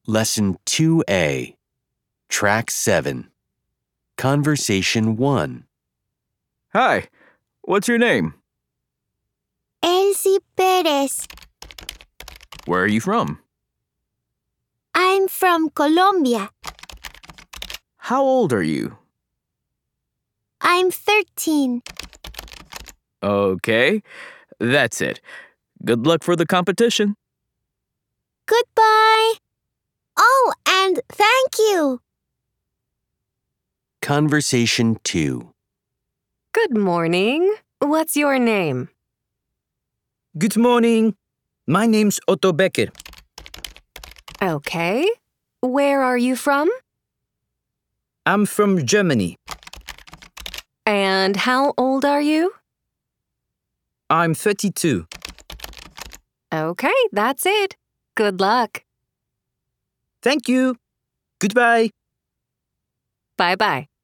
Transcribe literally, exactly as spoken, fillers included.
Lesson two A, Track seven, Conversation one. Hi, what's your name? Elsie Perez. Where are you from? I'm from Colombia. How old are you? I'm thirteen. Okay, that's it. Good luck for the competition. Goodbye. Oh, and thank you. Conversation two. Good morning. What's your name? Good morning. My name's Otto Becker. Okay. Where are you from? I'm from Germany. And how old are you? I'm thirty-two. Okay, that's it. Good luck. Thank you. Goodbye. Bye-bye.